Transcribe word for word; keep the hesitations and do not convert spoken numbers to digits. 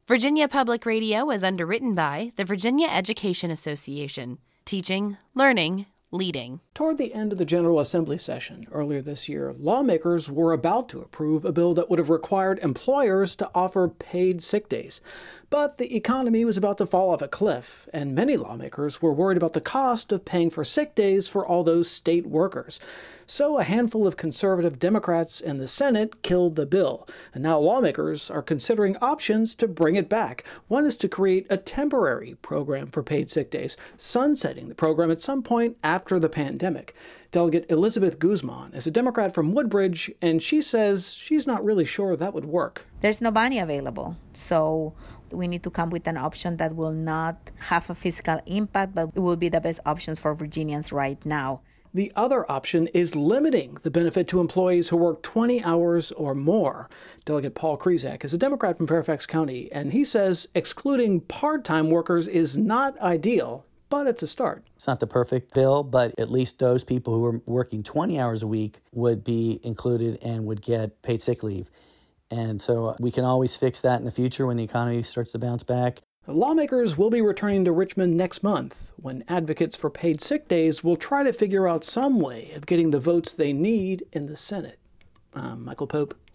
Virginia Public Radio is underwritten by the Virginia Education Association, teaching, learning, leading. Toward the end of the General Assembly session earlier this year, lawmakers were about to approve a bill that would have required employers to offer paid sick days. But the economy was about to fall off a cliff, and many lawmakers were worried about the cost of paying for sick days for all those state workers. So a handful of conservative Democrats in the Senate killed the bill, and now lawmakers are considering options to bring it back. One is to create a temporary program for paid sick days, sunsetting the program at some point after the pandemic. Delegate Elizabeth Guzman is a Democrat from Woodbridge, and she says she's not really sure that would work. There's no money available, so we need to come with an option that will not have a fiscal impact, but it will be the best options for Virginians right now. The other option is limiting the benefit to employees who work twenty hours or more. Delegate Paul Krizak is a Democrat from Fairfax County, and he says excluding part-time workers is not ideal, but it's a start. It's not the perfect bill, but at least those people who are working twenty hours a week would be included and would get paid sick leave. And so we can always fix that in the future when the economy starts to bounce back. Lawmakers will be returning to Richmond next month, when advocates for paid sick days will try to figure out some way of getting the votes they need in the Senate. I'm Michael Pope,